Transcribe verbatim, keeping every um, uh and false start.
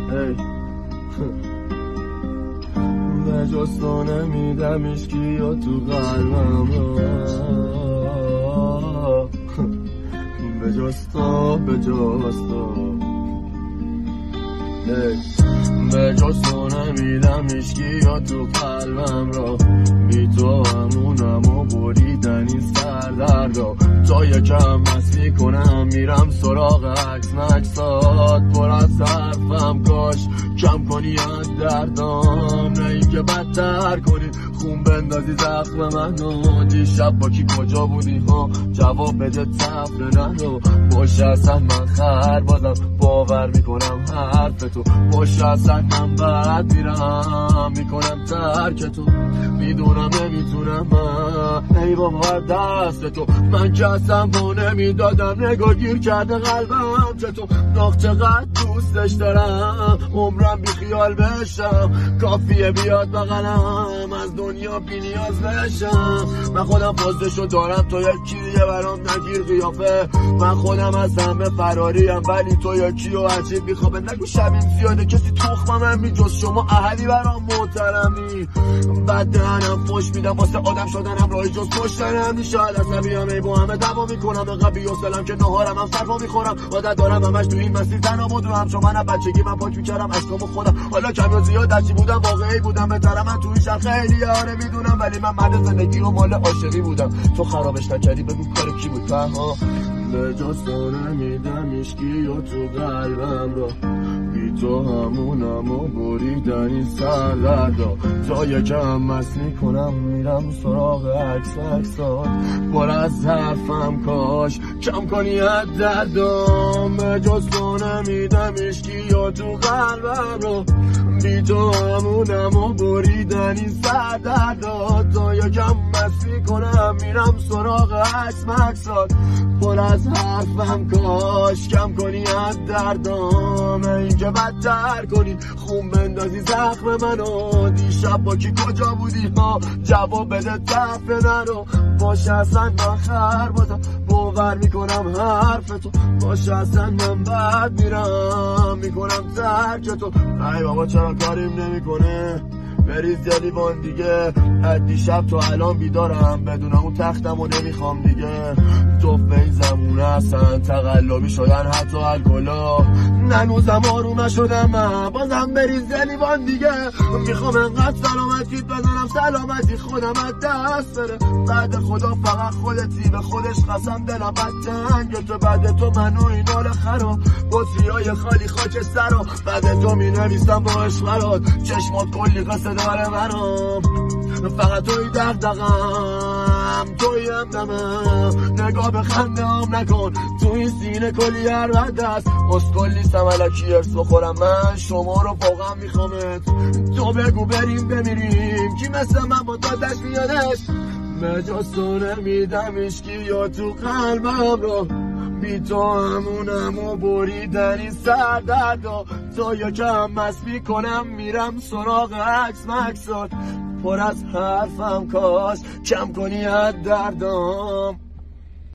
به جز تو نمیدم اشکی یا تو قلبم را، به جز تو به جز تو به جز تو نمیدم اشکی یا تو قلبم را، بی تو همونم و بریدن این سردردا. تا یکم مستی کنم میرم سراغ عکس مکسات، پر از حرفم کاش کم کنی از دردام، نه اینکه بدتر کنی خون بندازی زخم منو. دیشب با کی کجا بودی ها، جواب بده تفره نرو. باشه اصلا من خر بازم باور میکنم حرف تو، باشه اصلا من بد میرم میکنم ترک تو. میدونم نمیتونم من ای بابا دست تو، من که اصلا با نمیدادم نگاه گیر کرده قلبم چه تو. ناخ چقدر دوستش دارم عمرم بی خیال بشم، کافیه بیاد بغلم از دنیا بی نیاز بشم. من خودم فازشو دارم تو یکی دیگه برام نگیر قیافه، من خودم از همه فراریم ولی تو یکی و عجیب میخوابه. نگو شبیم زیاده کسی تخمم می جز شما اهلی برام محترمی. بعد دهنم فش میدم واسه آدم شدنم راهی جز کشتنم نیست. شاید عصبیام ای با همه دوا میکنم انقدر بی‌حوصله‌ام که نهارم هم سرما میخورم. عادت دارم همش تو این مسیر تنها بدوم، چون من بچگی من پاک میکردم اشکامو خودم. حالا کم یا زیاد هرچی بودم واقعی بودم، بهتره من تو این شهر خیلی آره میدونم، ولی من مرد زندگی و مال عاشقی بودم. تو خرابش نکردی بگو کار کی بود تنها. به جز تو نمیدم اشکی یا تو قلبم را، بی تو همونم و بریدن این سردردا. تا یکم مست میکنم میرم سراغ عکس عکسات، پر از حرفم کاش کم کنی از دردام. به جز تو نمیدم اشکی یا تو قلبم را، بی تو همونم و بریدن این سردردا. تا یکم مست میکنم میرم سراغ عکس مکسات، پر از حرفم کاش کم کنی از دردام، اینکه بدتر کنی خون بندازی زخم منو. دیشب با کی کجا بودی ها، جواب بده تفره نرو. باشه اصلا من خر بازم باور میکنم حرف تو، باشه اصلا من بد میرم میکنم ترک تو. ای بابا چرا کاریم نمیکنه، بریز یه لیوان دیگه. از دیشب تو الان بیدارم بدون اون تختم و نمیخوام دیگه. تو این زمونه اصلا تقلبی شدن حتی الکلا، ننوزم آروم نشدم من بازم بریز یه لیوان دیگه. میخوام انقدر سلامتیت بزنم سلامتی خودم از دست بره. بعد خدا فقط خودتی، به خودش قسم دلم بد تنگ تو. بعد تو منو این حال خراب با سیای خالی خاک سرا، بعد تو می نویسم با عشقرات چشمات کلی قصه داره منو. فقط توی دغدغم توی همدمم، نگاه به خنده هم نکن تو این سینه کلی هر بد است. اسکلی سملکی ارس بخورم من شما رو واقعا میخوامت. تو بگو بریم بمیریم کی مثل من با دادش میادش. به جز تو نمیدم اشکی یا تو قلبم را، بی تو همونم و بریدن این سردردا. تا یکم مست میکنم میرم سراغ عکس مکسات، پر از حرفم کاش کم کنی از دردام.